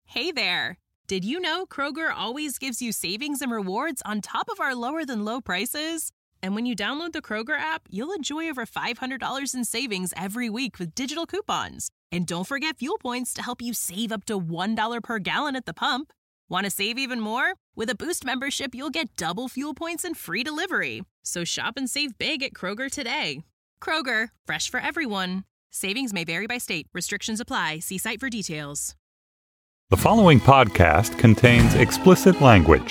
Hey there! Did you know Kroger always gives you savings and rewards on top of our lower-than-low prices? And when you download the Kroger app, you'll enjoy over $500 in savings every week with digital coupons. And don't forget fuel points to help you save up to $1 per gallon at the pump. Want to save even more? With a Boost membership, you'll get double fuel points and free delivery. So shop and save big at Kroger today. Kroger, fresh for everyone. Savings may vary by state. Restrictions apply. See site for details. The following podcast contains explicit language.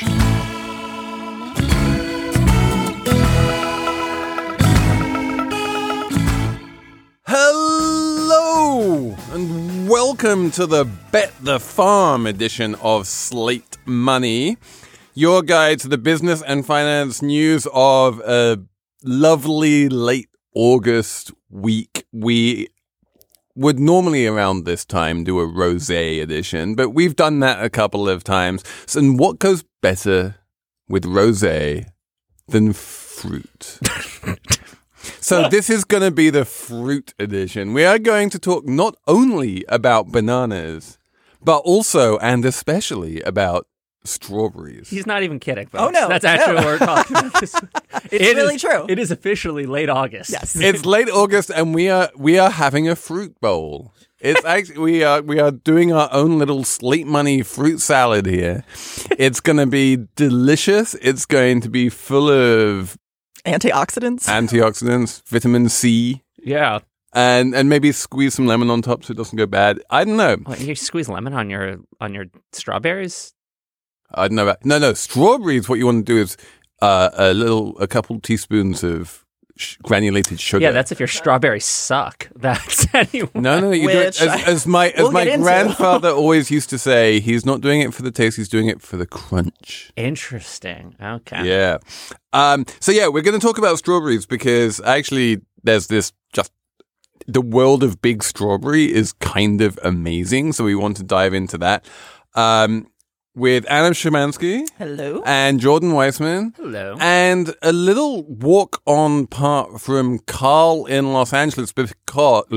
Hello, and welcome to the Bet the Farm edition of Slate Money, your guide to the business and finance news of a lovely late August week. We would normally around this time do a rosé edition, but we've done that a couple of times. So, and what goes better with rosé than fruit? So this is going to be the fruit edition. We are going to talk not only about bananas, but also and especially about strawberries. He's not even kidding, folks. Oh, no. That's actually what we're talking about. It's really true. It is officially late August. Yes. It's late August, and we are having a fruit bowl. It's actually we are doing our own little Slate Money fruit salad here. It's going to be delicious. It's going to be full of antioxidants, vitamin C. Yeah. And maybe squeeze some lemon on top so it doesn't go bad. I don't know. What, you squeeze lemon on your strawberries? I don't know. No. Strawberries. What you want to do is a couple teaspoons of granulated sugar. Yeah, that's if your strawberries suck. That's anyone. No. You do it as my grandfather always used to say. He's not doing it for the taste. He's doing it for the crunch. Interesting. Okay. Yeah. So yeah, we're going to talk about strawberries because actually there's this just. The world of big strawberry is kind of amazing. So we want to dive into that. With Anna Szymanski. Hello. And Jordan Weissman. Hello. And a little walk-on part from Carl in Los Angeles. Because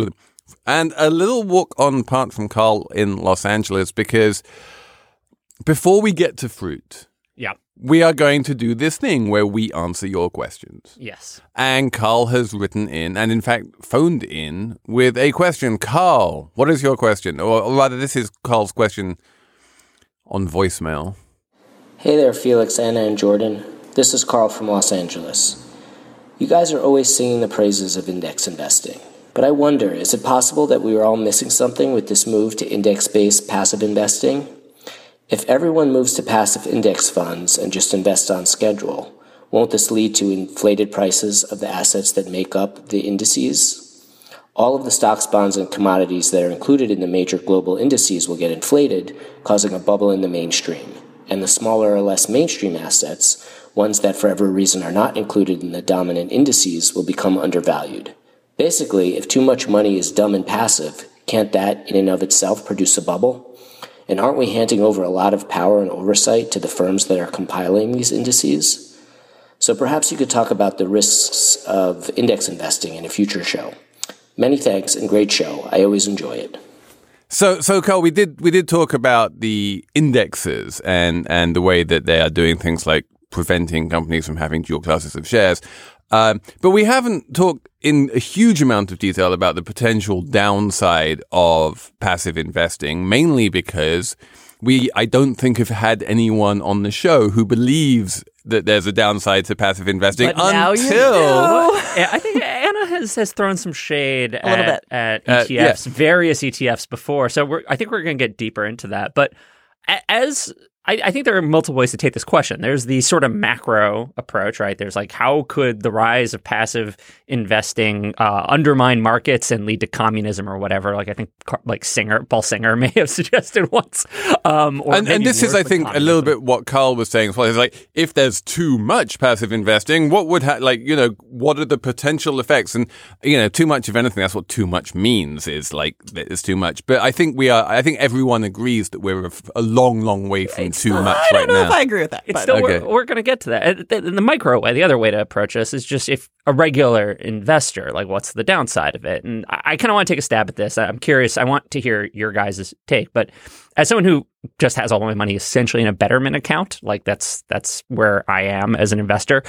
before we get to fruit, yeah, we are going to do this thing where we answer your questions. Yes. And Carl has written in, and in fact phoned in, with a question. Carl, what is your question? Or rather, this is Carl's question on voicemail. Hey there, Felix, Anna, and Jordan. This is Carl from Los Angeles. You guys are always singing the praises of index investing. But I wonder, is it possible that we are all missing something with this move to index-based passive investing? If everyone moves to passive index funds and just invest on schedule, won't this lead to inflated prices of the assets that make up the indices? All of the stocks, bonds, and commodities that are included in the major global indices will get inflated, causing a bubble in the mainstream. And the smaller or less mainstream assets, ones that for every reason are not included in the dominant indices, will become undervalued. Basically, if too much money is dumb and passive, can't that in and of itself produce a bubble? And aren't we handing over a lot of power and oversight to the firms that are compiling these indices? So perhaps you could talk about the risks of index investing in a future show. Many thanks and great show. I always enjoy it. So Carl, we did talk about the indexes and the way that they are doing things like preventing companies from having dual classes of shares. But we haven't talked in a huge amount of detail about the potential downside of passive investing, mainly because I don't think have had anyone on the show who believes that there's a downside to passive investing I think Anna has thrown some shade at ETFs, various ETFs before. So I think we're going to get deeper into that. But I think there are multiple ways to take this question. There's the sort of macro approach, right? There's like, how could the rise of passive investing undermine markets and lead to communism or whatever? Like I think Paul Singer may have suggested once. And this is, I think, a little bit what Carl was saying as well. It's like, if there's too much passive investing, what would what are the potential effects? And, too much of anything, that's what too much means, is like, it's too much. But I think everyone agrees that we're a long, long way from doing too much right now. I don't know if I agree with that. It's still, we're going to get to that. In the micro way, the other way to approach this is just if a regular investor, like what's the downside of it? And I kind of want to take a stab at this. I'm curious. I want to hear your guys' take. But as someone who just has all my money essentially in a Betterment account, like that's where I am as an investor.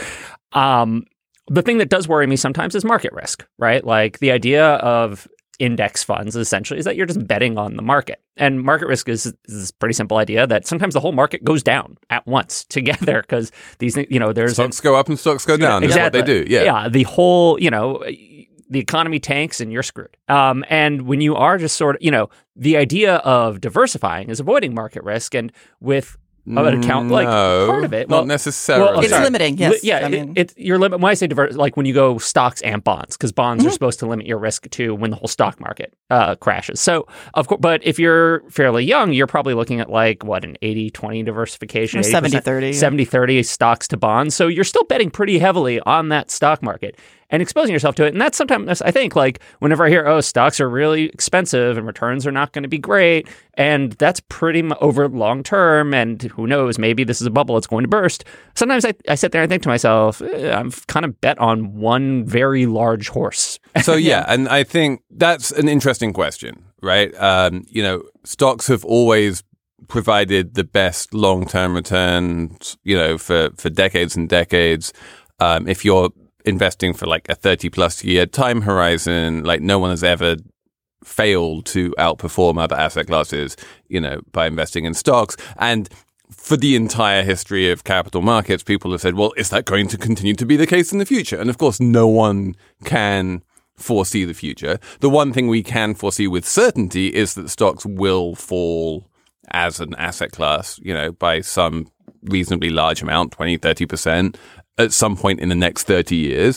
The thing that does worry me sometimes is market risk, right? Like the idea of index funds essentially is that you're just betting on the market. And market risk is this pretty simple idea that sometimes the whole market goes down at once together because these, there's stocks go up and stocks go down. Exactly. That's what they do. Yeah. Yeah. The whole, the economy tanks and you're screwed. And when you are just sort of, the idea of diversifying is avoiding market risk. And with an account, like part of it, not necessarily. It's limiting. Yes. You're limit. When I say diverse, like when you go stocks and bonds, because bonds are supposed to limit your risk to when the whole stock market crashes. So of course, but if you're fairly young, you're probably looking at like an 80-20 diversification, or 70-30, 70-30 stocks to bonds. So you're still betting pretty heavily on that stock market and exposing yourself to it. And that's sometimes, I think, like whenever I hear, stocks are really expensive and returns are not going to be great, and that's pretty over long term, and who knows, maybe this is a bubble, it's going to burst. Sometimes I sit there and think to myself, I've kind of bet on one very large horse. So yeah, and I think that's an interesting question, right? Stocks have always provided the best long-term returns, for decades and decades. If you're investing for like a 30-plus year time horizon, like no one has ever failed to outperform other asset classes, by investing in stocks. And for the entire history of capital markets, people have said, well, is that going to continue to be the case in the future? And of course, no one can foresee the future. The one thing we can foresee with certainty is that stocks will fall as an asset class, by some reasonably large amount, 20, 30%, at some point in the next 30 years.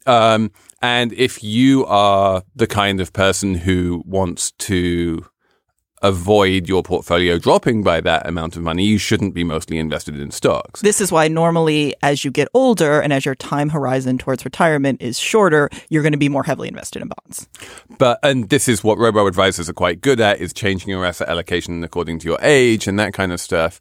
And if you are the kind of person who wants to avoid your portfolio dropping by that amount of money, you shouldn't be mostly invested in stocks. This is why normally as you get older and as your time horizon towards retirement is shorter, you're going to be more heavily invested in bonds. And this is what robo-advisors are quite good at, is changing your asset allocation according to your age and that kind of stuff.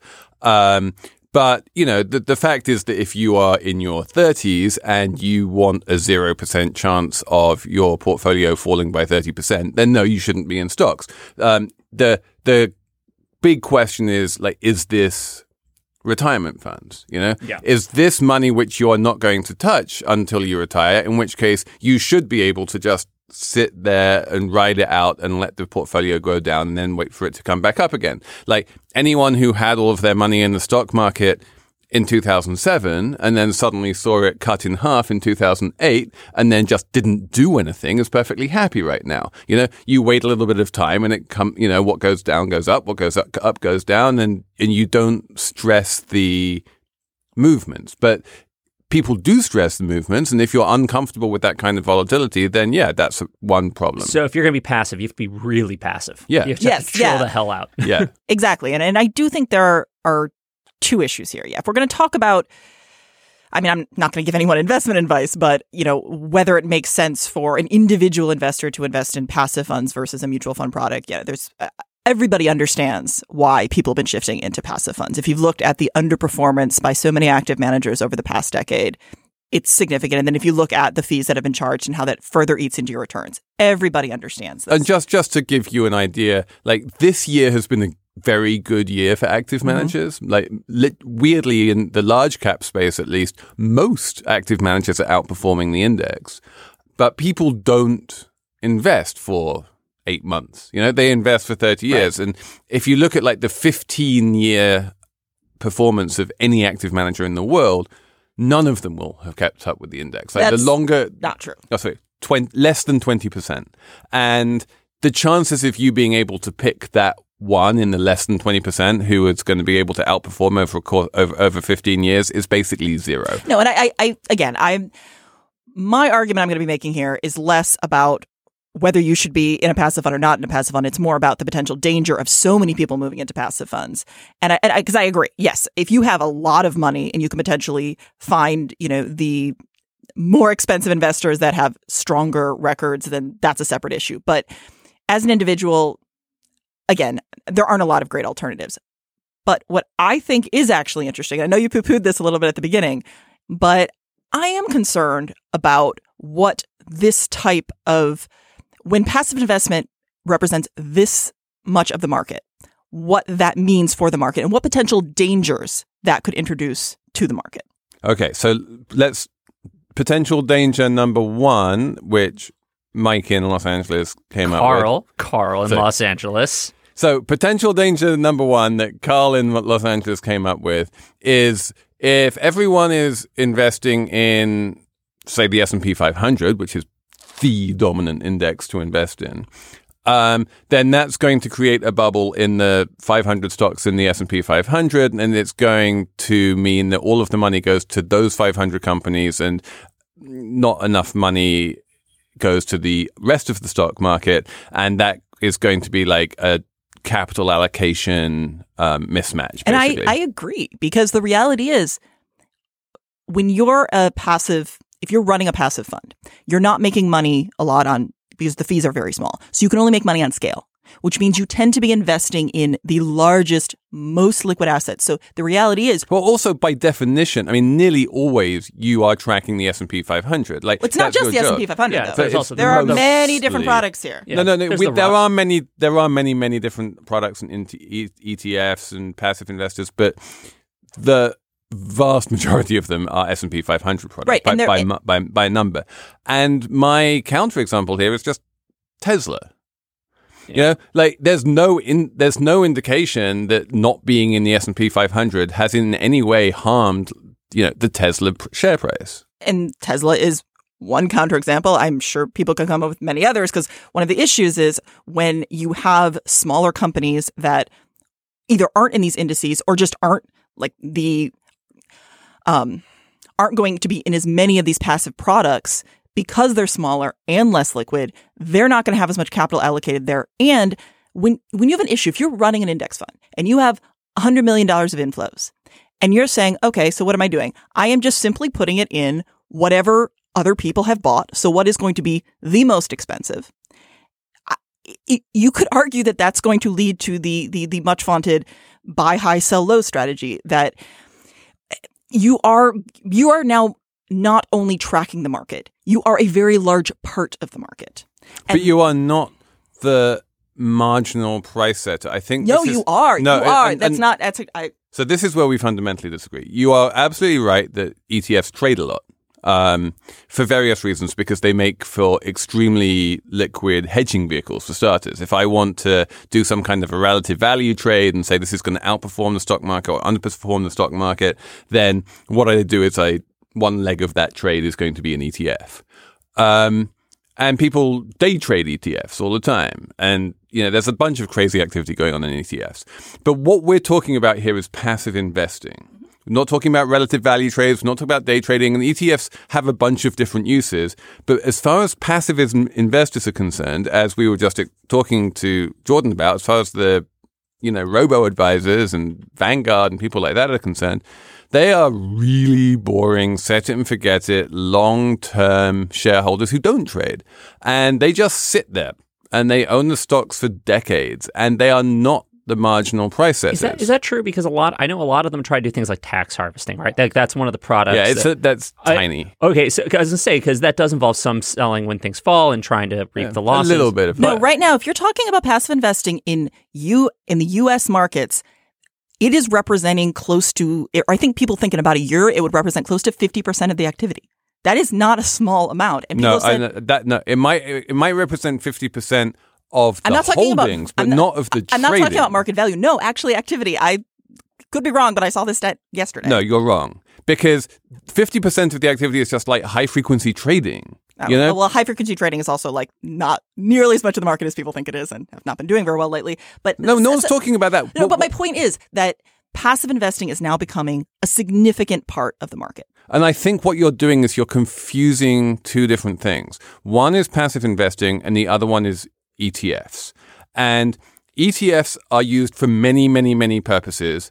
But, the fact is that if you are in your 30s and you want a 0% chance of your portfolio falling by 30%, then no, you shouldn't be in stocks. The big question is, like, is this retirement funds? Yeah. Is this money which you are not going to touch until you retire, in which case you should be able to just sit there and ride it out and let the portfolio go down and then wait for it to come back up again. Like anyone who had all of their money in the stock market in 2007 and then suddenly saw it cut in half in 2008 and then just didn't do anything is perfectly happy right now. You wait a little bit of time and what goes down goes up, what goes up goes down, and you don't stress the movements. But people do stress the movements, and if you're uncomfortable with that kind of volatility, then yeah, that's one problem. So if you're going to be passive, you have to be really passive. Yeah. You have to chill the hell out. Yeah. Exactly. And I do think there are two issues here. Yeah. If we're going to talk about, I'm not going to give anyone investment advice, but, whether it makes sense for an individual investor to invest in passive funds versus a mutual fund product, there's everybody understands why people have been shifting into passive funds. If you've looked at the underperformance by so many active managers over the past decade, it's significant. And then if you look at the fees that have been charged and how that further eats into your returns, everybody understands this. And just to give you an idea, like this year has been a very good year for active managers. Like weirdly, in the large cap space, at least, most active managers are outperforming the index. But people don't invest for 8 months. They invest for 30 years. Right. And if you look at like the 15-year performance of any active manager in the world, none of them will have kept up with the index. Like That's the longer, not true. Oh, sorry, less than 20%. And the chances of you being able to pick that one in the less than 20% who is going to be able to outperform over 15 years is basically zero. No, and my argument I'm going to be making here is less about whether you should be in a passive fund or not in a passive fund. It's more about the potential danger of so many people moving into passive funds. And because I agree, yes, if you have a lot of money and you can potentially find, the more expensive investors that have stronger records, then that's a separate issue. But as an individual, again, there aren't a lot of great alternatives. But what I think is actually interesting, I know you poo-pooed this a little bit at the beginning, but I am concerned about what this type of, when passive investment represents this much of the market, what that means for the market and what potential dangers that could introduce to the market. Okay, so potential danger number one, which Mike in Los Angeles came up with. Carl in Los Angeles. So potential danger number one that Carl in Los Angeles came up with is if everyone is investing in, say, the S&P 500, which is the dominant index to invest in, then that's going to create a bubble in the 500 stocks in the S&P 500, and it's going to mean that all of the money goes to those 500 companies and not enough money goes to the rest of the stock market, and that is going to be like a capital allocation mismatch, basically. And I agree, because the reality is when you're if you're running a passive fund, you're not making money a lot because the fees are very small. So you can only make money on scale, which means you tend to be investing in the largest, most liquid assets. So the reality is... Well, also by definition, I mean, nearly always you are tracking the S&P 500. Like, it's not just the S&P 500, though. There are many different products here. Yeah. No. There are many different products and ETFs and passive investors, but the vast majority of them are S&P 500 products, right, by number. And my counterexample here is just Tesla. Yeah. You know, like there's no indication that not being in the S&P 500 has in any way harmed, the Tesla share price. And Tesla is one counterexample. I'm sure people can come up with many others, because one of the issues is when you have smaller companies that either aren't in these indices or just aren't aren't going to be in as many of these passive products because they're smaller and less liquid. They're not going to have as much capital allocated there. And when you have an issue, if you're running an index fund and you have $100 million of inflows and you're saying, okay, so what am I doing? I am just simply putting it in whatever other people have bought. So what is going to be the most expensive? You could argue that that's going to lead to the much vaunted buy high, sell low strategy, that you are now not only tracking the market, you are a very large part of the market. But you are not the marginal price setter. I think you are. No, you are. So this is where we fundamentally disagree. You are absolutely right that ETFs trade a lot. For various reasons, because they make for extremely liquid hedging vehicles, for starters. If I want to do some kind of a relative value trade and say this is going to outperform the stock market or underperform the stock market, then what I do is one leg of that trade is going to be an ETF. And people day trade ETFs all the time. And, there's a bunch of crazy activity going on in ETFs. But what we're talking about here is passive investing. We're not talking about relative value trades. We're not talking about day trading. And the ETFs have a bunch of different uses. But as far as passive investors are concerned, as we were just talking to Jordan about, as far as the, robo-advisors and Vanguard and people like that are concerned, they are really boring, set it and forget it, long-term shareholders who don't trade. And they just sit there and they own the stocks for decades. And they are not the marginal price setters. Is that true? Because I know a lot of them try to do things like tax harvesting, right? That's one of the products. Yeah, that's tiny. Okay, so I was going to say, because that does involve some selling when things fall and trying to reap the losses. A little bit of that. No, right now, if you're talking about passive investing in the U.S. markets, it is representing close to, I think people think in about a year, it would represent close to 50% of the activity. That is not a small amount. And it might represent 50% of the holdings, but not of the trading. I'm not talking about market value. No, actually activity. I could be wrong, but I saw this stat yesterday. No, you're wrong. Because 50% of the activity is just like high-frequency trading. Well, high-frequency trading is also not nearly as much of the market as people think it is and have not been doing very well lately. But no one's talking about that. No, but my point is that passive investing is now becoming a significant part of the market. And I think what you're doing is you're confusing two different things. One is passive investing and the other one is ETFs. And ETFs are used for many, many, many purposes.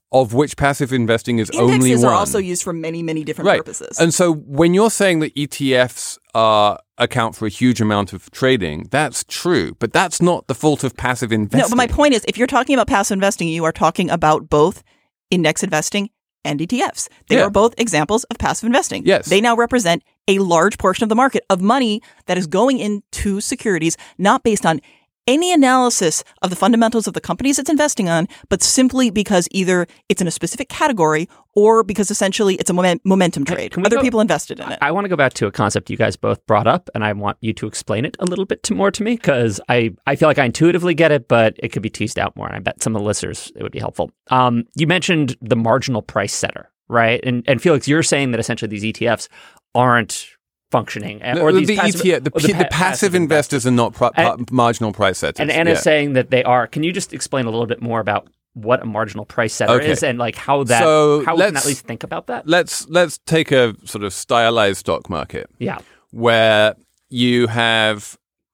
of which passive investing is only one. Indexes are also used for many, many different purposes. And so when you're saying that ETFs account for a huge amount of trading, that's true. But that's not the fault of passive investing. No, but my point is, if you're talking about passive investing, you are talking about both index investing and ETFs. They are both examples of passive investing. Yes. They now represent a large portion of the market of money that is going into securities, not based on any analysis of the fundamentals of the companies it's investing on, but simply because either it's in a specific category or because essentially it's a momentum trade. Other people invested in it. I want to go back to a concept you guys both brought up, and I want you to explain it a little bit more to me, because I feel like I intuitively get it, but it could be teased out more, and I bet some of the listeners, it would be helpful. You mentioned the marginal price setter, right? And Felix, you're saying that essentially these ETFs aren't functioning, or these the passive investors are not marginal price setters. And Anna's saying that they are. Can you just explain a little bit more about what a marginal price setter is, and like how we can at least think about that? Let's take a sort of stylized stock market. Yeah, where you have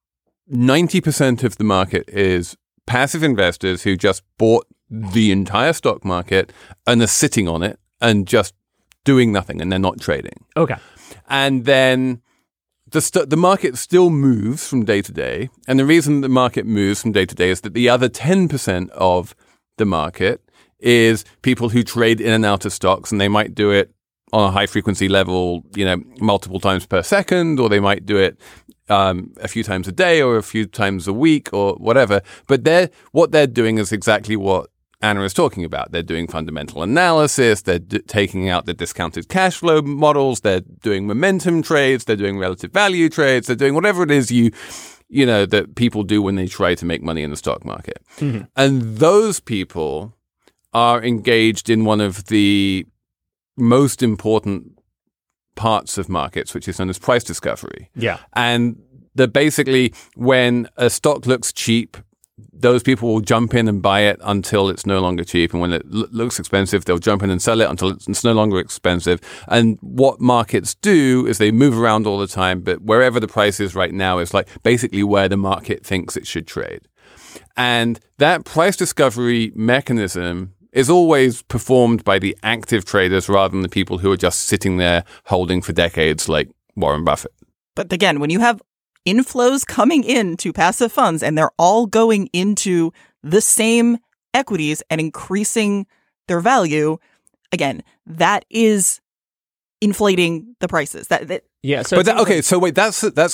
90% of the market is passive investors who just bought the entire stock market and are sitting on it and just doing nothing, and they're not trading. Okay. And then the market still moves from day to day. And the reason the market moves from day to day is that the other 10% of the market is people who trade in and out of stocks, and they might do it on a high frequency level, multiple times per second, or they might do it a few times a day or a few times a week or whatever. But what they're doing is exactly what Anna is talking about. They're doing fundamental analysis. They're taking out the discounted cash flow models. They're doing momentum trades. They're doing relative value trades. They're doing whatever it is that people do when they try to make money in the stock market. Mm-hmm. And those people are engaged in one of the most important parts of markets, which is known as price discovery. Yeah. And basically, when a stock looks cheap, those people will jump in and buy it until it's no longer cheap. And when it looks expensive, they'll jump in and sell it until it's no longer expensive. And what markets do is they move around all the time, but wherever the price is right now is like basically where the market thinks it should trade. And that price discovery mechanism is always performed by the active traders rather than the people who are just sitting there holding for decades like Warren Buffett. But again, when you have inflows coming into passive funds and they're all going into the same equities and increasing their value, again, that is inflating the prices. Yeah. So that's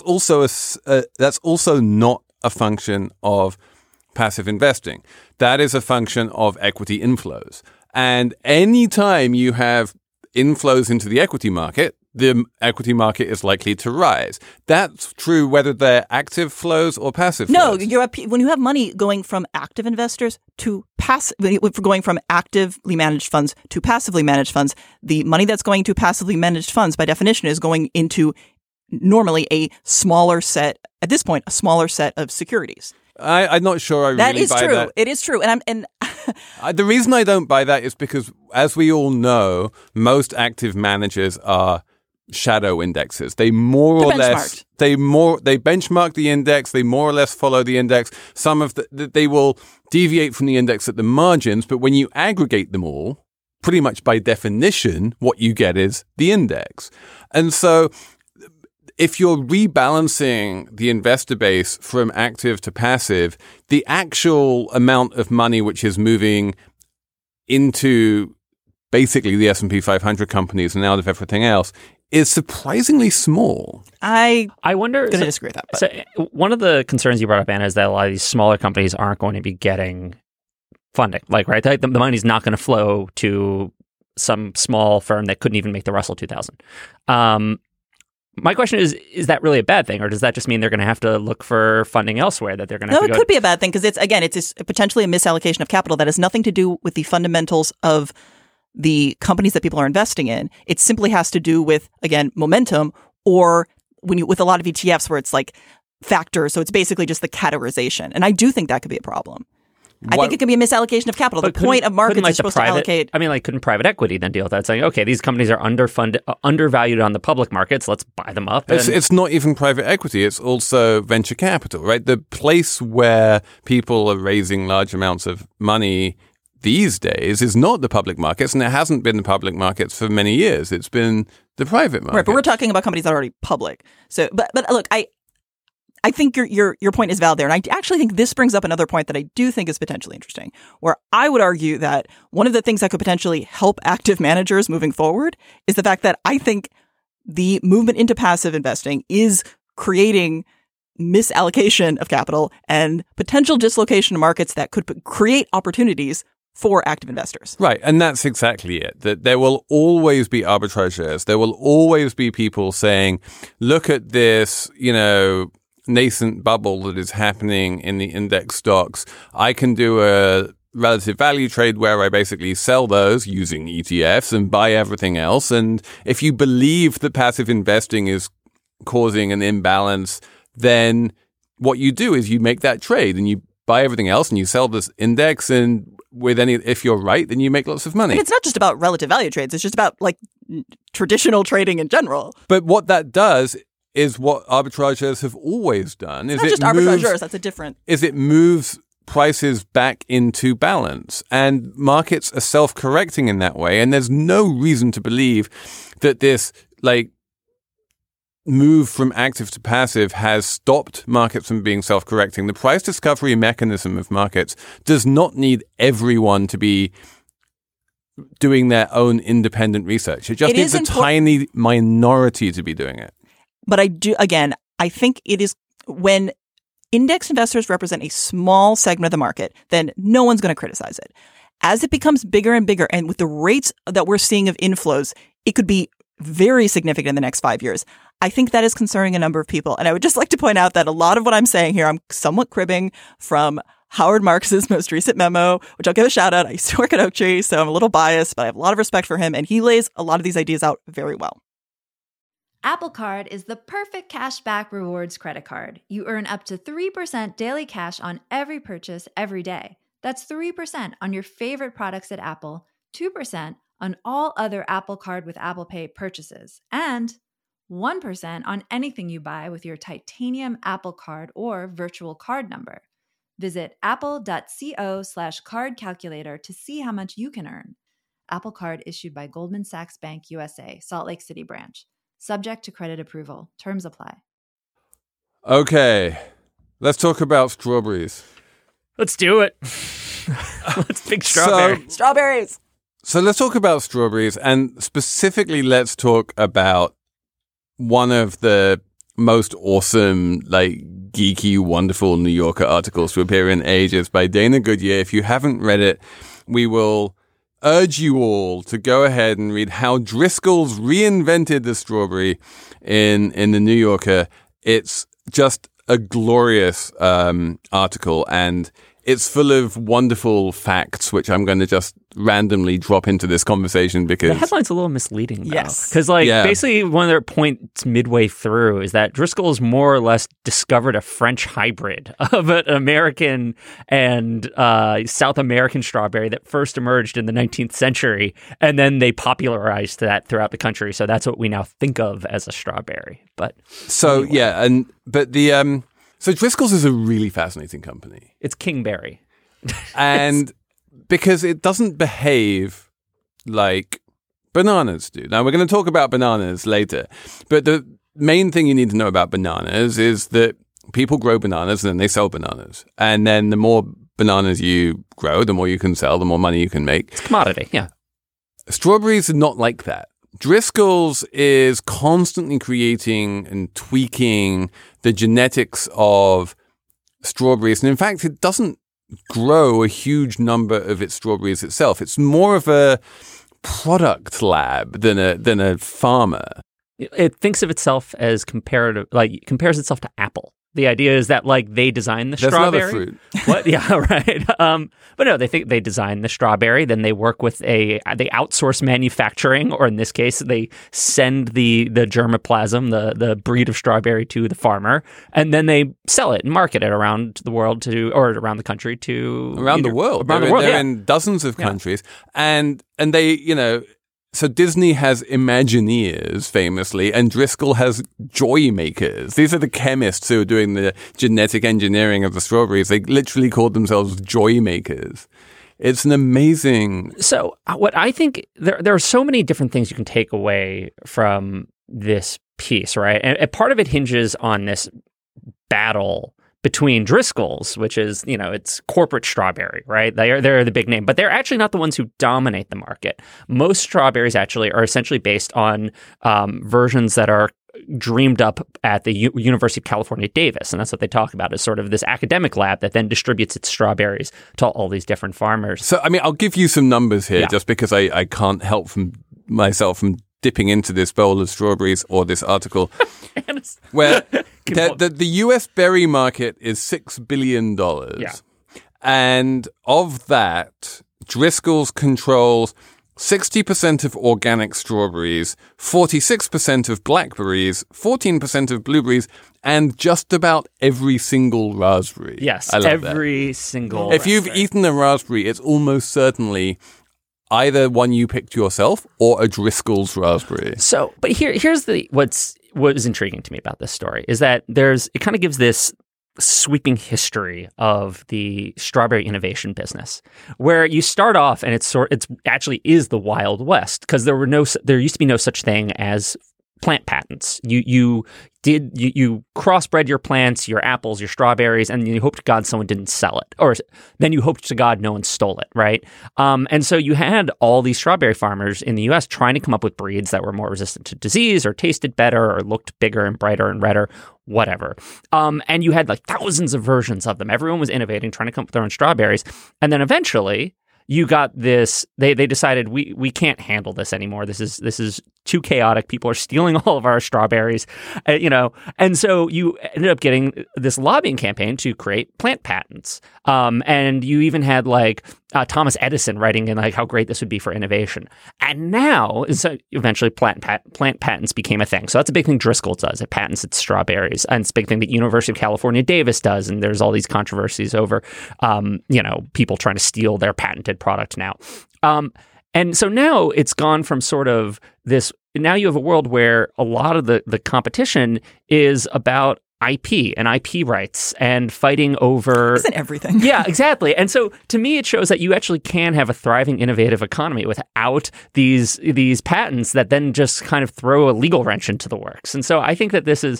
also not a function of passive investing. That is a function of equity inflows. And anytime you have inflows into the equity market, the equity market is likely to rise. That's true whether they're active flows or passive flows. No, when you have money going from active investors to going from actively managed funds to passively managed funds, the money that's going to passively managed funds by definition is going into normally a smaller set of securities. I'm not sure I really buy that. That is true. It is true. And the reason I don't buy that is because, as we all know, most active managers are shadow indexes. They benchmark the index. They more or less follow the index. They will deviate from the index at the margins, but when you aggregate them all, pretty much by definition, what you get is the index. And so if you're rebalancing the investor base from active to passive, the actual amount of money which is moving into basically the S&P 500 companies and out of everything else is surprisingly small. I wonder. Going to disagree with that. But. So one of the concerns you brought up, Anna, is that a lot of these smaller companies aren't going to be getting funding. Like, right, the money's not going to flow to some small firm that couldn't even make the Russell 2000. My question is that really a bad thing, or does that just mean they're going to have to look for funding elsewhere? That they're going to have to it could be a bad thing because it's potentially a misallocation of capital that has nothing to do with the fundamentals of the companies that people are investing in. It simply has to do with, again, momentum, or with a lot of ETFs where it's like factors. So it's basically just the categorization. And I do think that could be a problem. I think it can be a misallocation of capital. The point of markets is supposed to allocate. I mean, couldn't private equity then deal with that? Saying, okay, these companies are undervalued on the public markets. Let's buy them up. It's not even private equity. It's also venture capital, right? The place where people are raising large amounts of money, these days is not the public markets, and it hasn't been the public markets for many years. It's been the private market. Right, but we're talking about companies that are already public. So, but look, I think your point is valid there. And I actually think this brings up another point that I do think is potentially interesting, where I would argue that one of the things that could potentially help active managers moving forward is the fact that I think the movement into passive investing is creating misallocation of capital and potential dislocation of markets that could create opportunities for active investors. Right. And that's exactly it. That there will always be arbitrageurs. There will always be people saying, look at this, nascent bubble that is happening in the index stocks. I can do a relative value trade where I basically sell those using ETFs and buy everything else. And if you believe that passive investing is causing an imbalance, then what you do is you make that trade and you buy everything else and you sell this index, and if you're right, then you make lots of money. And it's not just about relative value trades. It's just about traditional trading in general. But what that does is what arbitrageurs have always done. It's not just arbitrageurs. That's a different. It moves prices back into balance, and markets are self-correcting in that way. And there's no reason to believe that this move from active to passive has stopped markets from being self-correcting. The price discovery mechanism of markets does not need everyone to be doing their own independent research. It just needs a tiny minority to be doing it. But I think it is when index investors represent a small segment of the market, then no one's going to criticize it. As it becomes bigger and bigger, and with the rates that we're seeing of inflows, it could be very significant in the next 5 years. I think that is concerning a number of people. And I would just like to point out that a lot of what I'm saying here, I'm somewhat cribbing from Howard Marks's most recent memo, which I'll give a shout out. I used to work at Oaktree, so I'm a little biased, but I have a lot of respect for him. And he lays a lot of these ideas out very well. Apple Card is the perfect cashback rewards credit card. You earn up to 3% daily cash on every purchase every day. That's 3% on your favorite products at Apple, 2% on all other Apple Card with Apple Pay purchases, and 1% on anything you buy with your titanium Apple Card or virtual card number. Visit apple.co/card calculator to see how much you can earn. Apple Card issued by Goldman Sachs Bank USA, Salt Lake City branch. Subject to credit approval. Terms apply. Okay, let's talk about strawberries. Let's do it. Let's pick strawberries. Strawberries. So let's talk about strawberries, and specifically let's talk about one of the most awesome, geeky, wonderful New Yorker articles to appear in ages by Dana Goodyear. If you haven't read it, we will urge you all to go ahead and read how Driscoll's reinvented the strawberry in the New Yorker. It's just a glorious article, and it's full of wonderful facts, which I'm going to just randomly drop into this conversation because the headline's a little misleading. Though. Yes, because basically one of their points midway through is that Driscoll's more or less discovered a French hybrid of an American and South American strawberry that first emerged in the 19th century, and then they popularized that throughout the country. So that's what we now think of as a strawberry. But so anyway. So Driscoll's is a really fascinating company. It's Kingberry. And because it doesn't behave like bananas do. Now, we're going to talk about bananas later. But the main thing you need to know about bananas is that people grow bananas and then they sell bananas. And then the more bananas you grow, the more you can sell, the more money you can make. It's commodity, yeah. Strawberries are not like that. Driscoll's is constantly creating and tweaking the genetics of strawberries. And in fact, it doesn't grow a huge number of its strawberries itself. It's more of a product lab than a farmer. It thinks of itself as compares itself to Apple. The idea is that they design the strawberry. That's another fruit. What? Yeah, right. But no, they think they design the strawberry. Then they work with they outsource manufacturing, or in this case, they send the germplasm, the breed of strawberry, to the farmer, and then they sell it and market it around the world around the country around the world. They're in dozens of countries, and they So Disney has Imagineers, famously, and Driscoll has Joy Makers. These are the chemists who are doing the genetic engineering of the strawberries. They literally called themselves Joy Makers It's an amazing... So what I think, there are so many different things you can take away from this piece, right? And part of it hinges on this battle between Driscoll's, which is, it's corporate strawberry, right? They're the big name, but they're actually not the ones who dominate the market. Most strawberries actually are essentially based on versions that are dreamed up at the University of California, Davis. And that's what they talk about, is sort of this academic lab that then distributes its strawberries to all these different farmers. So, I'll give you some numbers here just because I can't help myself from dipping into this bowl of strawberries or this article, where the U.S. berry market is $6 billion. Yeah. And of that, Driscoll's controls 60% of organic strawberries, 46% of blackberries, 14% of blueberries, and just about every single raspberry. Yes, I love every single If you've eaten a raspberry, it's almost certainly either one you picked yourself or a Driscoll's raspberry. So, but here's what was intriguing to me about this story is that it kind of gives this sweeping history of the strawberry innovation business, where you start off and it's actually is the Wild West, because there used to be no such thing as plant patents. You crossbred your plants, your apples, your strawberries, and you hoped to God someone didn't sell it, or then you hoped to God no one stole it, right? And so you had all these strawberry farmers in the U.S. trying to come up with breeds that were more resistant to disease, or tasted better, or looked bigger and brighter and redder, whatever. And you had like thousands of versions of them. Everyone was innovating, trying to come up with their own strawberries, and then eventually you got this. They decided we can't handle this anymore. This is too chaotic. People are stealing all of our strawberries, And so you ended up getting this lobbying campaign to create plant patents. And you even had Thomas Edison writing in how great this would be for innovation. And now, so eventually plant patents became a thing. So that's a big thing Driscoll does. It patents its strawberries. And it's a big thing that University of California, Davis does. And there's all these controversies over, people trying to steal their patented product now. And so now it's gone from sort of this, now you have a world where a lot of the competition is about IP and IP rights and fighting over... Isn't everything? Yeah, exactly. And so to me, it shows that you actually can have a thriving, innovative economy without these patents that then just kind of throw a legal wrench into the works. And so I think that this is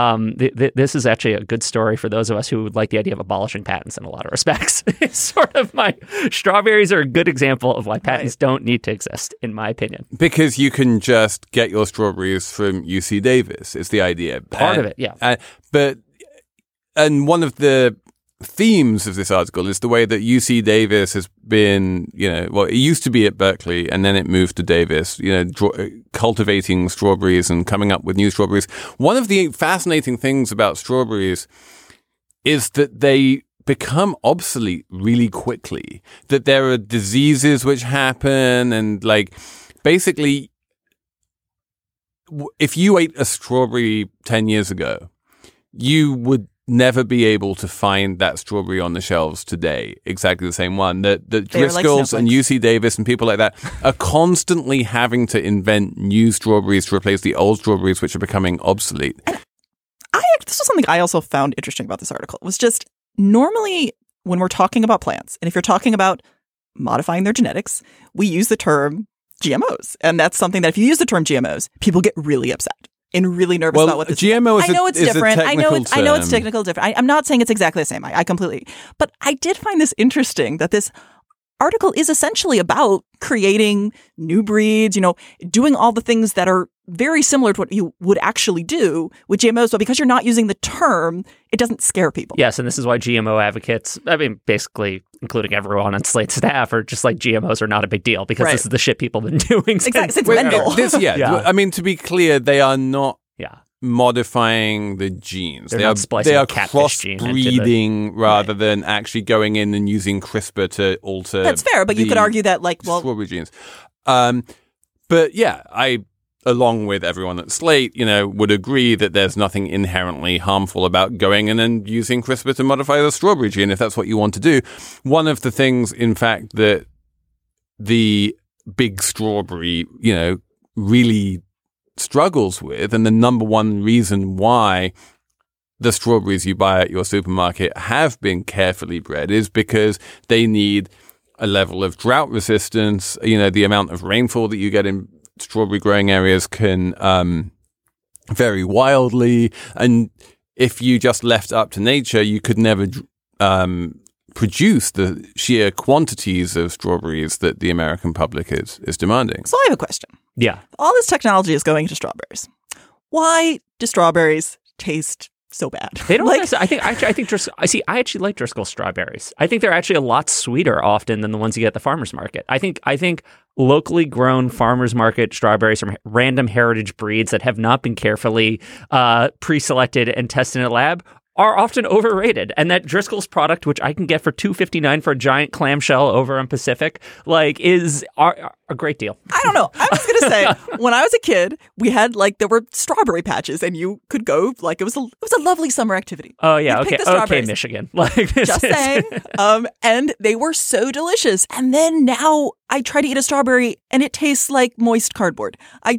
this is actually a good story for those of us who would like the idea of abolishing patents in a lot of respects. It's sort of strawberries are a good example of why patents don't need to exist, in my opinion. Because you can just get your strawberries from UC Davis, is the idea. Part of it, yeah. And one of the themes of this article is the way that UC Davis has been, it used to be at Berkeley and then it moved to Davis, cultivating strawberries and coming up with new strawberries. One of the fascinating things about strawberries is that they become obsolete really quickly, that there are diseases which happen, and basically if you ate a strawberry 10 years ago, you would never be able to find that strawberry on the shelves today, exactly the same one. That Driscoll's and UC Davis and people like that are constantly having to invent new strawberries to replace the old strawberries, which are becoming obsolete. This was something I also found interesting about this article. It was just, normally when we're talking about plants, and if you're talking about modifying their genetics, we use the term GMOs. And that's something that if you use the term GMOs, people get really upset and really nervous about what this GMO is. I know it's different. I know it's technical different. I'm not saying it's exactly the same. I completely. But I did find this interesting that this article is essentially about creating new breeds, doing all the things that are very similar to what you would actually do with GMOs, but because you're not using the term, it doesn't scare people. Yes, and this is why GMO advocates, basically including everyone on Slate's staff, are just GMOs are not a big deal because this is the shit people have been doing. Exactly. Since Mendel. To be clear, they are not modifying the genes. They are crossbreeding rather than actually going in and using CRISPR to alter. That's fair, but you could argue that strawberry genes. But yeah, I, along with everyone at Slate, would agree that there's nothing inherently harmful about going in and using CRISPR to modify the strawberry gene if that's what you want to do. One of the things, in fact, that the big strawberry, really struggles with, and the number one reason why the strawberries you buy at your supermarket have been carefully bred, is because they need a level of drought resistance. The amount of rainfall that you get in strawberry growing areas can vary wildly. And if you just left up to nature, you could never produce the sheer quantities of strawberries that the American public is demanding. So I have a question. Yeah. All this technology is going into strawberries. Why do strawberries taste so bad? They don't. I actually like Driscoll strawberries. I think they're actually a lot sweeter often than the ones you get at the farmer's market. I think locally grown farmer's market strawberries from random heritage breeds that have not been carefully pre-selected and tested in a lab are often overrated. And that Driscoll's product, which I can get for $2.59 for a giant clamshell over on Pacific, is a great deal. I don't know. I was going to say, when I was a kid, we had there were strawberry patches, and you could go it was a lovely summer activity. Oh yeah, okay, Michigan. Just saying. And they were so delicious. And then now I try to eat a strawberry, and it tastes like moist cardboard.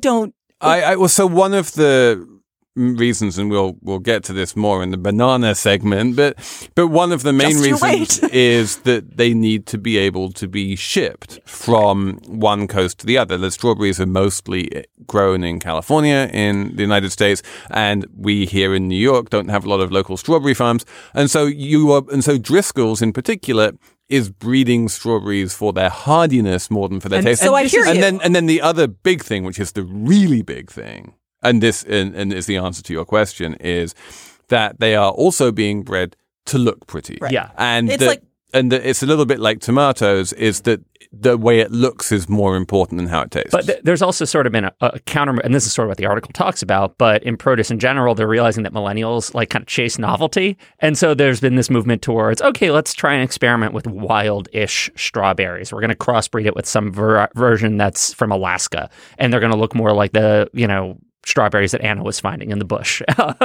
So one of the reasons, and we'll get to this more in the banana segment, but one of the main reasons is that they need to be able to be shipped from one coast to the other. The strawberries are mostly grown in California in the United States, and we here in New York don't have a lot of local strawberry farms, and so Driscoll's in particular is breeding strawberries for their hardiness more than for their taste. So I hear you. And then the other big thing, which is the really big thing, and this is the answer to your question, is that they are also being bred to look pretty. Right. Yeah. And it's a little bit like tomatoes, is that the way it looks is more important than how it tastes. But there's also sort of been a counter, and this is sort of what the article talks about, but in produce in general, they're realizing that millennials kind of chase novelty. And so there's been this movement towards, okay, let's try and experiment with wild-ish strawberries. We're going to crossbreed it with some version that's from Alaska, and they're going to look more like the, strawberries that Anna was finding in the bush.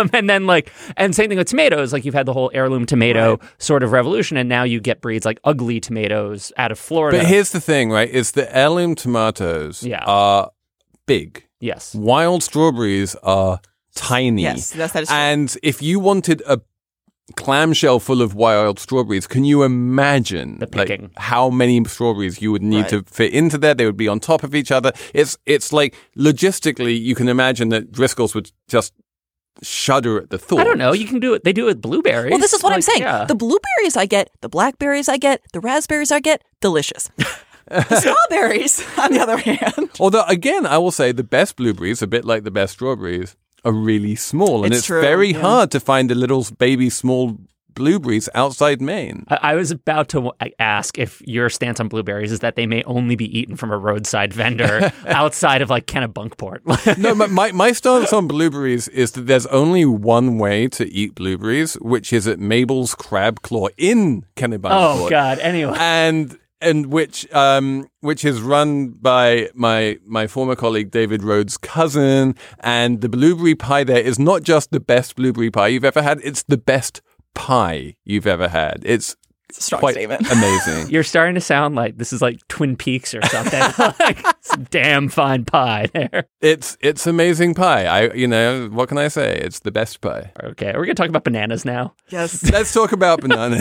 And same thing with tomatoes. You've had the whole heirloom tomato sort of revolution, and now you get breeds like ugly tomatoes out of Florida. But here's the thing, right, is the heirloom tomatoes are big. Yes. Wild strawberries are tiny. Yes, that is true. And if you wanted a clamshell full of wild strawberries, can you imagine how many strawberries you would need to fit into there? They would be on top of each other. It's logistically, you can imagine that Driscoll's would just shudder at the thought. I don't know. You can do it. They do it with blueberries. Well, this is what I'm saying. Yeah. The blueberries I get, the blackberries I get, the raspberries I get, delicious. The strawberries, on the other hand. Although, again, I will say the best blueberries, a bit like the best strawberries, are really small, and it's very hard to find the little baby small blueberries outside Maine. I was about to ask if your stance on blueberries is that they may only be eaten from a roadside vendor outside of Kennebunkport. No, my stance on blueberries is that there's only one way to eat blueberries, which is at Mabel's Crab Claw in Kennebunkport. Oh God! Anyway, and which is run by my former colleague David Rhodes' cousin, and the blueberry pie there is not just the best blueberry pie you've ever had, it's the best pie you've ever had. It's a strong quite statement. Amazing. You're starting to sound like this is like Twin Peaks or something. Some damn fine pie there. It's amazing pie. What can I say? It's the best pie. Okay, we're gonna talk about bananas now. Yes. Let's talk about bananas.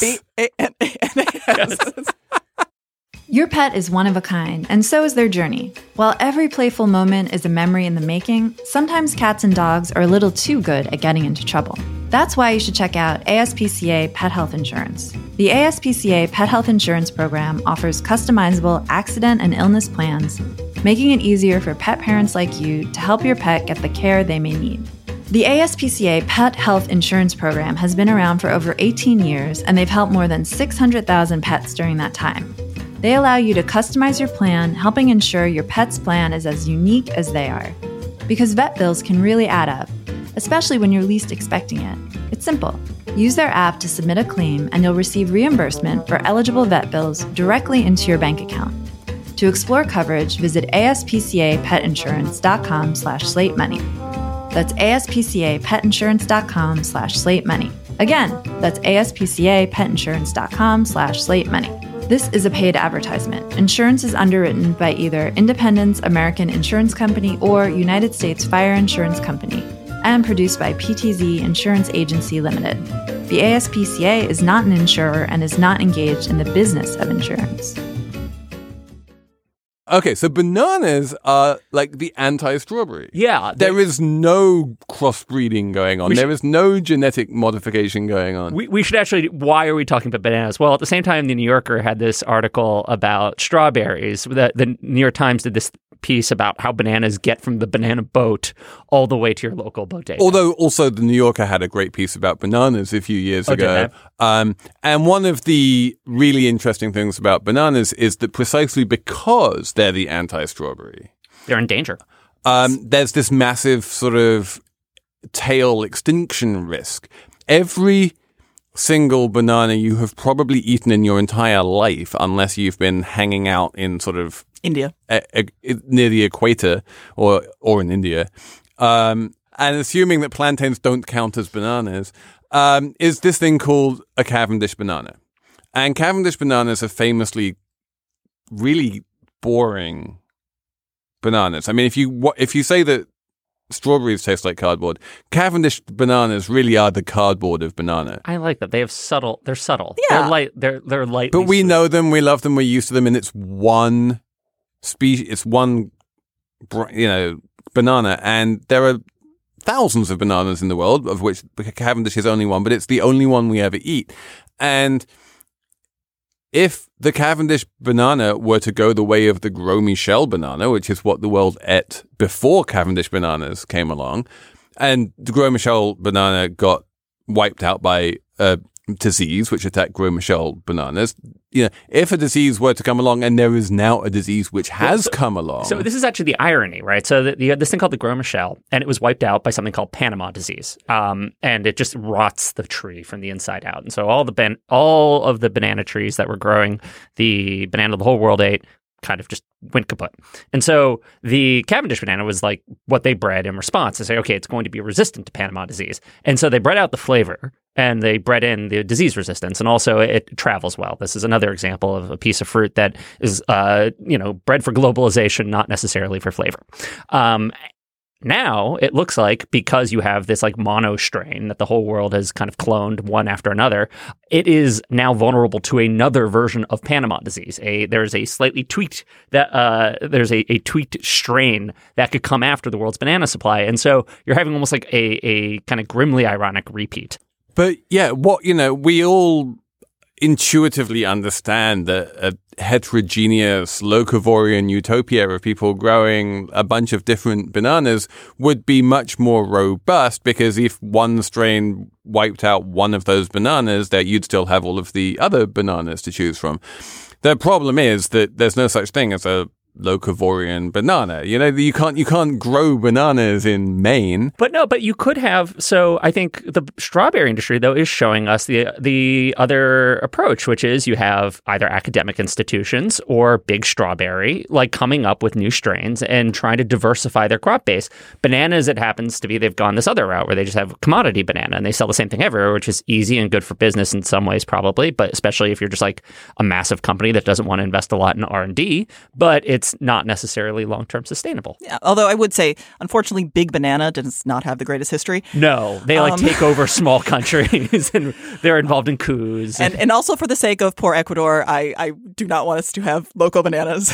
BANANAS. Your pet is one of a kind, and so is their journey. While every playful moment is a memory in the making, sometimes cats and dogs are a little too good at getting into trouble. That's why you should check out ASPCA Pet Health Insurance. The ASPCA Pet Health Insurance Program offers customizable accident and illness plans, making it easier for pet parents like you to help your pet get the care they may need. The ASPCA Pet Health Insurance Program has been around for over 18 years, and they've helped more than 600,000 pets during that time. They allow you to customize your plan, helping ensure your pet's plan is as unique as they are. Because vet bills can really add up, especially when you're least expecting it. It's simple. Use their app to submit a claim, and you'll receive reimbursement for eligible vet bills directly into your bank account. To explore coverage, visit aspcapetinsurance.com/slatemoney. That's aspcapetinsurance.com/slatemoney. Again, that's aspcapetinsurance.com/slatemoney. This is a paid advertisement. Insurance is underwritten by either Independence American Insurance Company or United States Fire Insurance Company and produced by PTZ Insurance Agency Limited. The ASPCA is not an insurer and is not engaged in the business of insurance. Okay, so bananas are like the anti-strawberry. Yeah. There is no crossbreeding going on. There is no genetic modification going on. We should actually, why are we talking about bananas? Well, at the same time, the New Yorker had this article about strawberries. The New York Times did this piece about how bananas get from the banana boat all the way to your local bodega. Although also the New Yorker had a great piece about bananas a few years ago. And one of the really interesting things about bananas is that precisely because they're the anti-strawberry, they're in danger. There's this massive sort of tail extinction risk. Every single banana you have probably eaten in your entire life, unless you've been hanging out in sort of India, near the equator or in India, and assuming that plantains don't count as bananas, is this thing called a Cavendish banana. And Cavendish bananas are famously really boring bananas. I mean, if you say that strawberries taste like cardboard, Cavendish bananas really are the cardboard of banana. I like that. They're subtle. Yeah. They're light. They're light. But we know them, we love them, we're used to them, and it's one species, it's one, banana, and there are thousands of bananas in the world, of which Cavendish is only one, but it's the only one we ever eat. And if the Cavendish banana were to go the way of the Gros Michel banana, which is what the world ate before Cavendish bananas came along, and the Gros Michel banana got wiped out by a disease which attacked Gros Michel bananas, if a disease were to come along, and there is now a disease which has come along. So this is actually the irony, right? So you had this thing called the Gros Michel, and it was wiped out by something called Panama disease, and it just rots the tree from the inside out. And so all of the banana trees that were growing the banana the whole world ate kind of just went kaput. And so the Cavendish banana was like what they bred in response to say, okay, it's going to be resistant to Panama disease. And so they bred out the flavor and they bred in the disease resistance. And also it travels well. This is another example of a piece of fruit that is, bred for globalization, not necessarily for flavor. Now it looks like, because you have this like mono strain that the whole world has kind of cloned one after another, it is now vulnerable to another version of Panama disease. There's a slightly tweaked there's a tweaked strain that could come after the world's banana supply, and so you're having almost like a kind of grimly ironic repeat. But yeah, we all intuitively understand that a heterogeneous locavorian utopia of people growing a bunch of different bananas would be much more robust, because if one strain wiped out one of those bananas, that you'd still have all of the other bananas to choose from. The problem is that there's no such thing as a locavorian banana. You can't grow bananas in Maine. But you could have. So I think the strawberry industry, though, is showing us the other approach, which is you have either academic institutions or Big Strawberry like coming up with new strains and trying to diversify their crop base. Bananas, it happens to be, they've gone this other route where they just have commodity banana and they sell the same thing everywhere, which is easy and good for business in some ways probably, but especially if you're just like a massive company that doesn't want to invest a lot in R&D, but it's not necessarily long-term sustainable. Yeah, although I would say, unfortunately, Big Banana does not have the greatest history. No, they take over small countries and they're involved in coups. And also for the sake of poor Ecuador, I do not want us to have local bananas.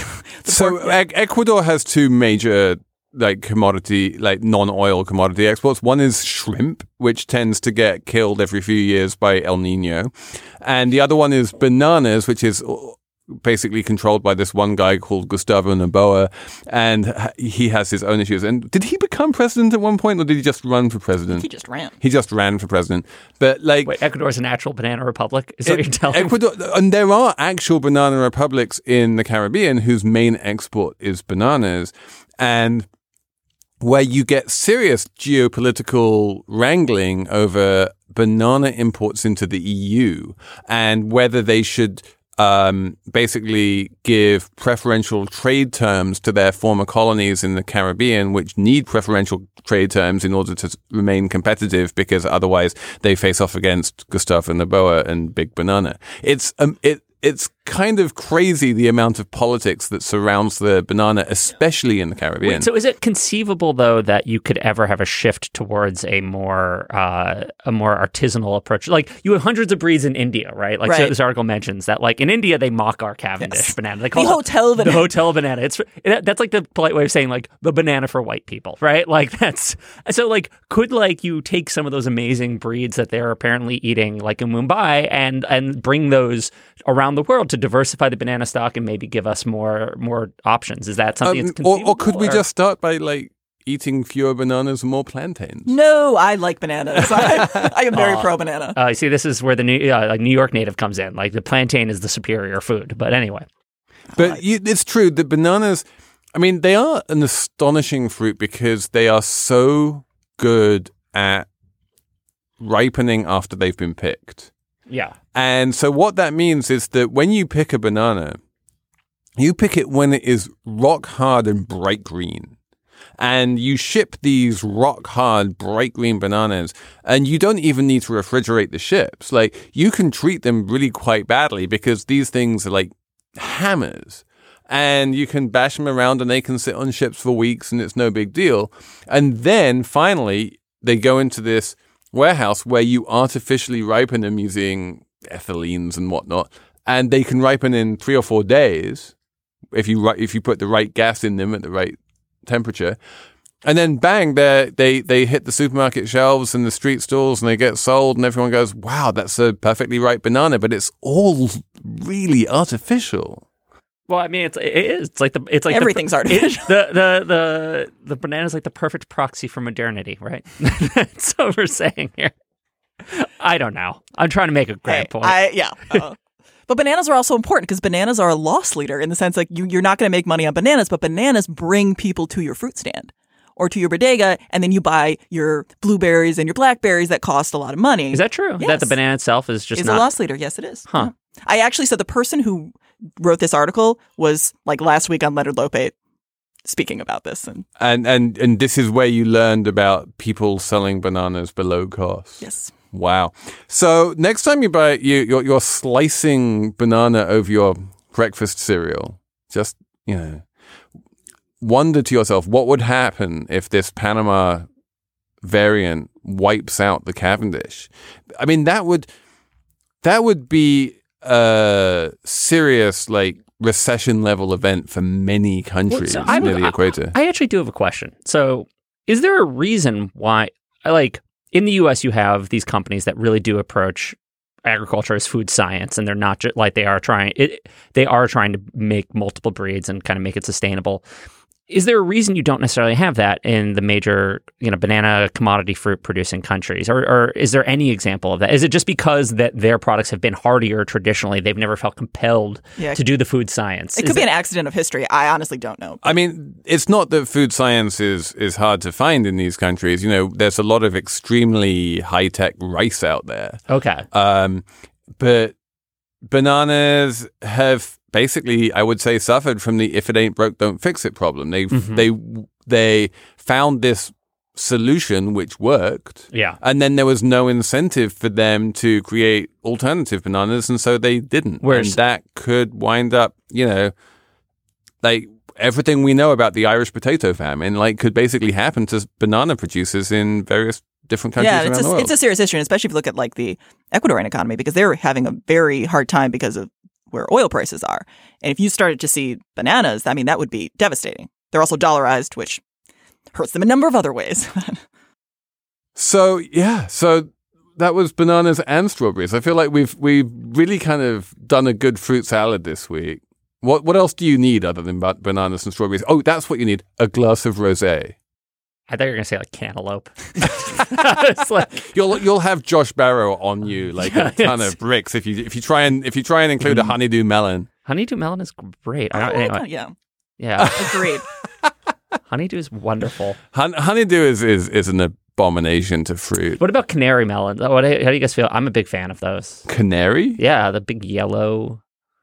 Ecuador has two major commodity, non-oil commodity exports. One is shrimp, which tends to get killed every few years by El Nino. And the other one is bananas, which is basically controlled by this one guy called Gustavo Noboa, and he has his own issues. And did he become president at one point, or did he just run for president? He just ran. He just ran for president. But wait, Ecuador is an actual banana republic? Is what you're telling me? Ecuador, and there are actual banana republics in the Caribbean whose main export is bananas, and where you get serious geopolitical wrangling over banana imports into the EU and whether they should basically give preferential trade terms to their former colonies in the Caribbean, which need preferential trade terms in order to remain competitive, because otherwise they face off against Gustavo Noboa and Big Banana. It's kind of crazy the amount of politics that surrounds the banana, especially in the Caribbean. Wait, so is it conceivable, though, that you could ever have a shift towards a more artisanal approach? Like, you have hundreds of breeds in India, right? Like, so this article mentions that, like, in India, they mock our Cavendish banana. They call the hotel banana. The hotel banana. That's like the polite way of saying, like, the banana for white people, right? Like, that's... So, like, could, like, you take some of those amazing breeds that they're apparently eating, like in Mumbai, and bring those around the world to diversify the banana stock and maybe give us more options? Is that something that's conceivable? Or could we just start by like eating fewer bananas and more plantains? No, I like bananas. I am very pro banana. See, this is where the New York native comes in. Like the plantain is the superior food. But anyway. But it's true that bananas, I mean, they are an astonishing fruit because they are so good at ripening after they've been picked. Yeah. And so what that means is that when you pick a banana, you pick it when it is rock hard and bright green. And you ship these rock hard, bright green bananas, and you don't even need to refrigerate the ships. Like, you can treat them really quite badly because these things are like hammers. And you can bash them around and they can sit on ships for weeks and it's no big deal. And then finally, they go into this warehouse where you artificially ripen them using ethylenes and whatnot, and they can ripen in 3 or 4 days if you put the right gas in them at the right temperature, and then bang, they hit the supermarket shelves and the street stalls and they get sold, and everyone goes, "Wow, that's a perfectly ripe banana," but it's all really artificial. Well, I mean, it's like everything's artificial. The banana's like the perfect proxy for modernity, right? That's what we're saying here. I don't know. I'm trying to make a grand point. But bananas are also important because bananas are a loss leader in the sense like you're not going to make money on bananas, but bananas bring people to your fruit stand or to your bodega, and then you buy your blueberries and your blackberries that cost a lot of money. Is that true? Yes. That the banana itself is just a loss leader. Yes, it is. Huh. Yeah. I actually said the person who wrote this article was like last week on Leonard Lopate speaking about this. And this is where you learned about people selling bananas below cost. Yes. Wow. So next time you buy you're slicing banana over your breakfast cereal, just, wonder to yourself, what would happen if this Panama variant wipes out the Cavendish? I mean, that would be a serious, like, recession level event for many countries near the equator. I actually do have a question. So is there a reason why, like, in the U.S., you have these companies that really do approach agriculture as food science, and they're not just like they are trying to make multiple breeds and kind of make it sustainable. Is there a reason you don't necessarily have that in the major, banana commodity fruit producing countries? Or is there any example of that? Is it just because that their products have been hardier traditionally? They've never felt compelled to do the food science? It could be an accident of history. I honestly don't know. I mean, it's not that food science is hard to find in these countries. There's a lot of extremely high-tech rice out there. Okay. But bananas have basically, I would say, suffered from the "if it ain't broke, don't fix it" problem. They found this solution which worked, and then there was no incentive for them to create alternative bananas, and so they didn't. And that could wind up, like everything we know about the Irish potato famine, like, could basically happen to banana producers in various different countries around the world. It's a serious issue, and especially if you look at like the Ecuadorian economy, because they're having a very hard time because of where oil prices are. And if you started to see bananas, I mean, that would be devastating. They're also dollarized, which hurts them a number of other ways. So that was bananas and strawberries. I feel like we've really kind of done a good fruit salad this week. What else do you need other than bananas and strawberries? Oh, that's what you need, a glass of rosé. I thought you were going to say like cantaloupe. It's like, you'll have Josh Barrow on you like a ton of bricks if you try and include a honeydew melon. Honeydew melon is great. Yeah. Agreed. Honeydew is wonderful. Honeydew is an abomination to fruit. What about canary melon? How do you guys feel? I'm a big fan of those. Canary? Yeah, the big yellow.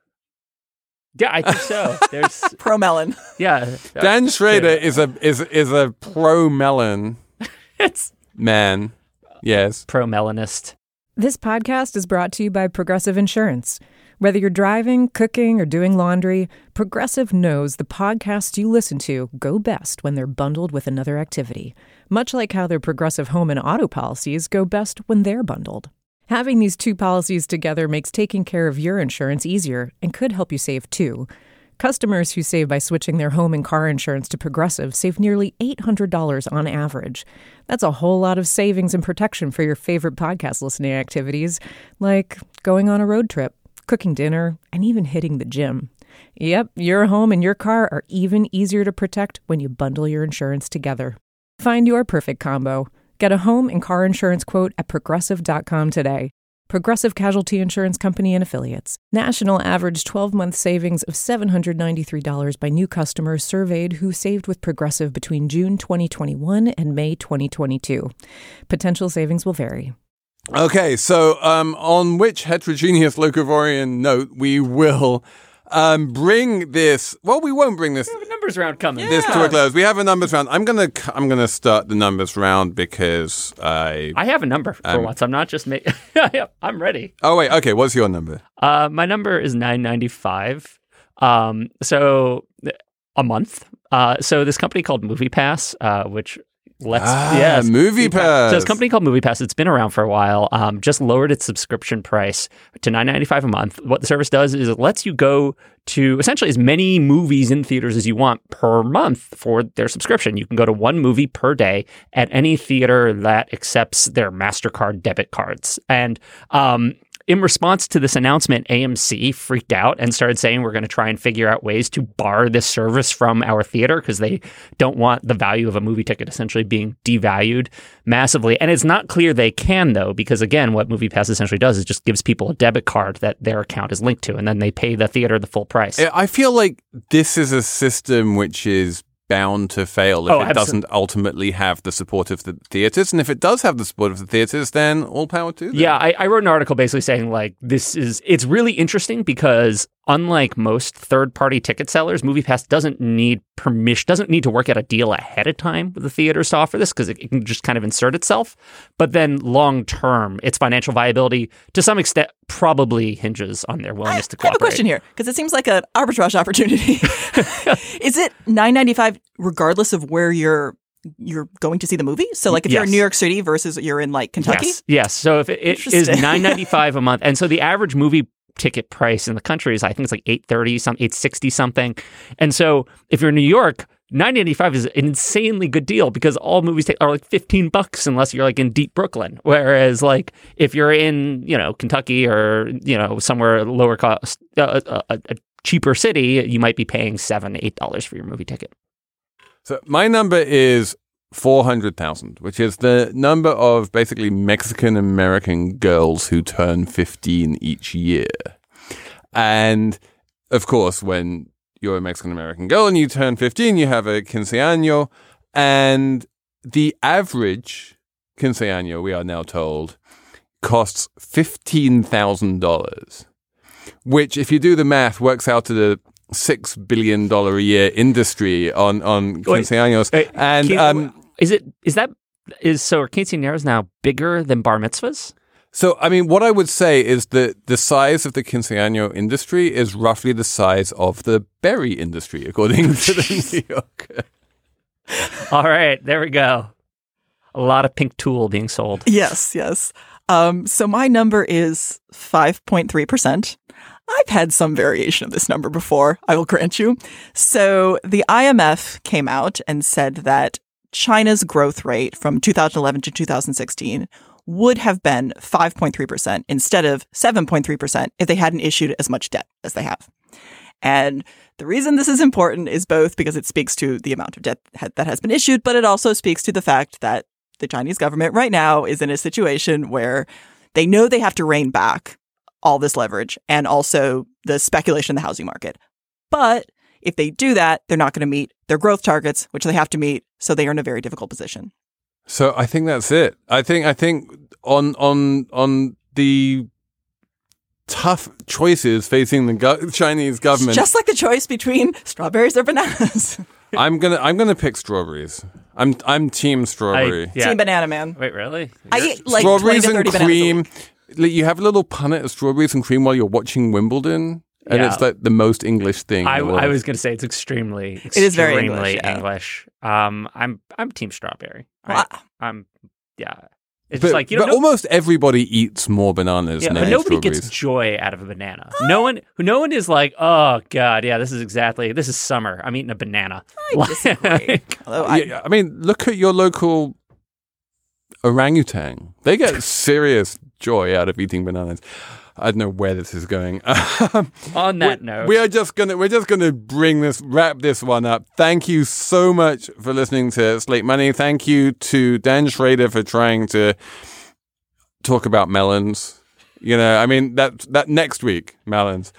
Yeah, I think so. There's pro melon. Yeah, Dan Schrader is a pro melon. It's man. Yes, pro melanist. This podcast is brought to you by Progressive Insurance. Whether you're driving, cooking, or doing laundry, Progressive knows the podcasts you listen to go best when they're bundled with another activity, much like how their Progressive home and auto policies go best when they're bundled. Having these two policies together makes taking care of your insurance easier and could help you save too. Customers who save by switching their home and car insurance to Progressive save nearly $800 on average. That's a whole lot of savings and protection for your favorite podcast listening activities, like going on a road trip, cooking dinner, and even hitting the gym. Yep, your home and your car are even easier to protect when you bundle your insurance together. Find your perfect combo. Get a home and car insurance quote at Progressive.com today. Progressive Casualty Insurance Company and Affiliates. National average 12-month savings of $793 by new customers surveyed who saved with Progressive between June 2021 and May 2022. Potential savings will vary. Okay, so on which heterogeneous locavorian note we will bring this. Well, we won't bring this. We have a numbers round coming. This to a close. We have a numbers round. I'm gonna start the numbers round because I have a number for once. I'm not just making. I'm ready. Oh wait, okay. What's your number? My number is $9.95. So a month. So this company called MoviePass, which. MoviePass. So this company called MoviePass, it's been around for a while, just lowered its subscription price to $9.95 a month. What the service does is it lets you go to essentially as many movies in theaters as you want per month for their subscription. You can go to one movie per day at any theater that accepts their MasterCard debit cards. And in response to this announcement, AMC freaked out and started saying we're going to try and figure out ways to bar this service from our theater because they don't want the value of a movie ticket essentially being devalued massively. And it's not clear they can, though, because, again, what MoviePass essentially does is just gives people a debit card that their account is linked to, and then they pay the theater the full price. I feel like this is a system which is bound to fail if it doesn't ultimately have the support of the theaters. And if it does have the support of the theaters, then all power to them. Yeah, I wrote an article basically saying, like, it's really interesting because unlike most third-party ticket sellers, MoviePass doesn't need permission, doesn't need to work out a deal ahead of time with the theaters to offer this because it can just kind of insert itself. But then long-term, its financial viability, to some extent, probably hinges on their willingness to cooperate. I have a question here because it seems like an arbitrage opportunity. Is it $9.95 regardless of where you're going to see the movie? So like if you're in New York City versus you're in like Kentucky? Yes. So if it is $9.95 a month. And so the average movie ticket price in the country is, I think it's like $860 something. And so if you're in New York, $9.95 is an insanely good deal because all movies are like $15 unless you're like in deep Brooklyn. Whereas like if you're in, Kentucky or, somewhere lower cost, a cheaper city, you might be paying $7, $8 for your movie ticket. So my number is 400,000, which is the number of basically Mexican American girls who turn 15 each year. And of course, when you're a Mexican American girl and you turn 15, you have a quinceañero. And the average quinceañero, we are now told, costs $15,000, which, if you do the math, works out to the $6 billion a year industry on quinceañeros. And are quinceañeros now bigger than bar mitzvahs? So, I mean, what I would say is that the size of the quinceañero industry is roughly the size of the berry industry, according to the New Yorker. All right, there we go. A lot of pink tulle being sold. Yes. So my number is 5.3%. I've had some variation of this number before, I will grant you. So the IMF came out and said that China's growth rate from 2011 to 2016 would have been 5.3% instead of 7.3% if they hadn't issued as much debt as they have. And the reason this is important is both because it speaks to the amount of debt that has been issued, but it also speaks to the fact that the Chinese government right now is in a situation where they know they have to rein back all this leverage and also the speculation in the housing market. But if they do that, they're not going to meet their growth targets, which they have to meet. So they are in a very difficult position. So I think that's it. I think on the tough choices facing the Chinese government, it's just like the choice between strawberries or bananas. I'm gonna pick strawberries. I'm team strawberry. Team banana man. Wait, really? I eat like strawberries 20 to 30 and cream. bananas you have a little punnet of strawberries and cream while you're watching Wimbledon. And it's like the most English thing. I was going to say it's extremely it is very English. I'm team strawberry. It's but, like, but almost everybody eats more bananas than but nobody strawberries. gets joy out of a banana. No one is like, oh god, yeah, this is summer. I'm eating a banana. I disagree. I mean, look at your local orangutan. They get serious joy out of eating bananas. I don't know where this is going. On that note, we're just gonna wrap this one up. Thank you so much for listening to Slate Money. Thank you to Dan Schrader for trying to talk about melons. You know, I mean that next week, melons.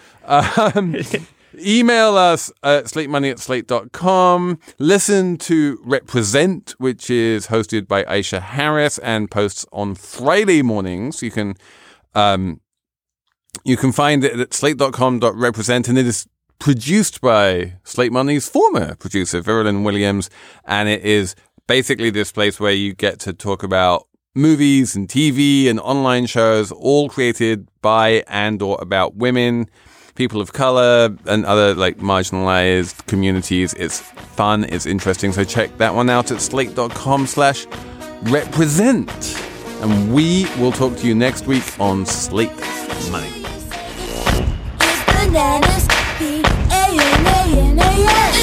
Email us at slatemoney@slate.com. Listen to Represent, which is hosted by Aisha Harris and posts on Friday mornings. You can find it at slate.com.represent, and it is produced by Slate Money's former producer, Veralyn Williams, and it is basically this place where you get to talk about movies and TV and online shows, all created by and or about women, people of color, and other like marginalized communities. It's fun, it's interesting, so check that one out at slate.com/represent. And we will talk to you next week on Slate Money. Bananas, B-A-N-A-N-A-S.